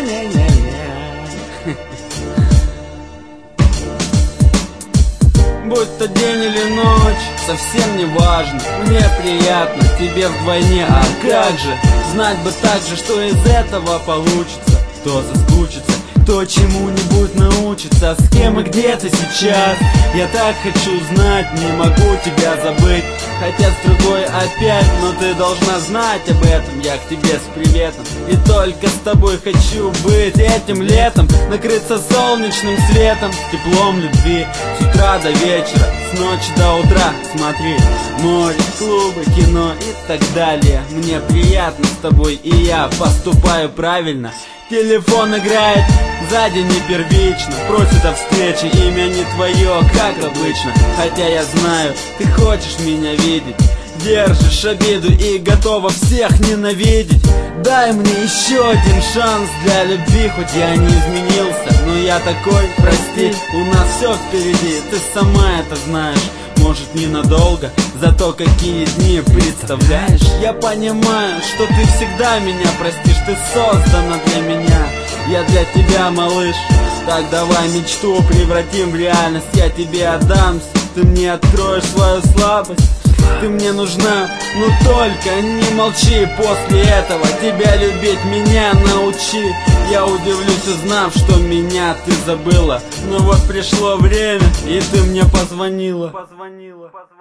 Будь то день или ночь, совсем не важно. Мне приятно, тебе вдвойне. А как же, знать бы так же, что из этого получится. Кто соскучится, кто чему-нибудь научится. С кем и где ты сейчас? Я так хочу знать, не могу тебя забыть. Хотя с другой опять, но ты должна знать об этом. Я к тебе с приветом, и только с тобой хочу быть этим летом. Накрыться солнечным светом, теплом любви. С утра до вечера, с ночи до утра. Смотри, море, клубы, кино и так далее. Мне приятно с тобой, и я поступаю правильно. Телефон играет, сзади не первично. Просит о встрече, имя не твое, как обычно. Хотя я знаю, ты хочешь меня видеть. Держишь обиду и готова всех ненавидеть. Дай мне еще один шанс для любви. Хоть я не изменился, но я такой, прости. У нас все впереди, ты сама это знаешь. Может ненадолго, зато какие дни, представляешь? Я понимаю, что ты всегда меня простишь. Ты создана для меня, я для тебя, малыш. Так давай мечту превратим в реальность. Я тебе отдамся, ты мне откроешь свою слабость. Ты мне нужна, но только не молчи. После этого тебя любить меня научи. Я удивлюсь, узнав, что меня ты забыла. Но вот пришло время, и ты мне позвонила.